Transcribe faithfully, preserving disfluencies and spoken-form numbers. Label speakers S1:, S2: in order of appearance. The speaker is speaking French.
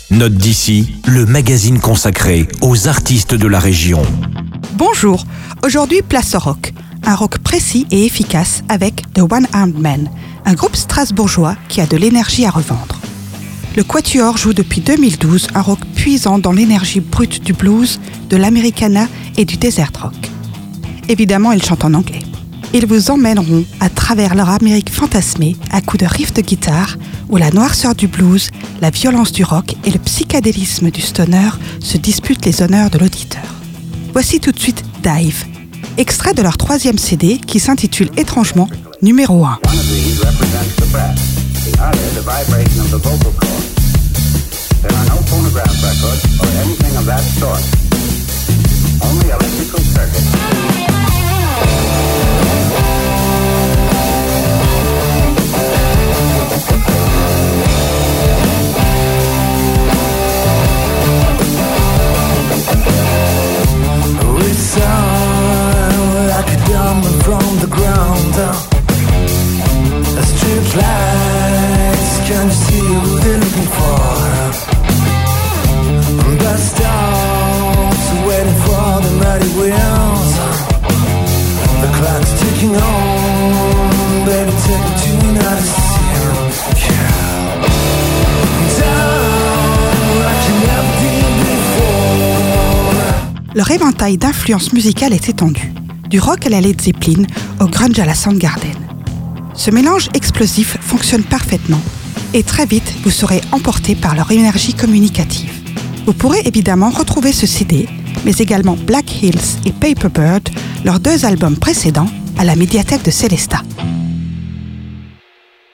S1: Note d'ici, le magazine consacré aux artistes de la région.
S2: Bonjour, aujourd'hui place au rock. Un rock précis et efficace avec The One Armed Man, un groupe strasbourgeois qui a de l'énergie à revendre. Le Quatuor joue depuis deux mille douze un rock puisant dans l'énergie brute du blues, de l'americana et du desert rock. Évidemment, ils chantent en anglais. Ils vous emmèneront à travers leur Amérique fantasmée à coups de riffs de guitare où la noirceur du blues, la violence du rock et le psychédélisme du stoner se disputent les honneurs de l'auditeur. Voici tout de suite Dive, extrait de leur troisième C D qui s'intitule étrangement Numéro un.
S3: From the ground the street lights, can you see who they're looking for? The stars waiting for the mighty wheels. The clock's ticking on, baby, take it tonight to see yeah. Down like you never did before.
S2: Leur éventail d'influences musicales est étendu. Du rock à la Led Zeppelin, au grunge à la Soundgarden. Ce mélange explosif fonctionne parfaitement et très vite vous serez emporté par leur énergie communicative. Vous pourrez évidemment retrouver ce C D, mais également Black Hills et Paper Bird, leurs deux albums précédents, à la médiathèque de Célestat.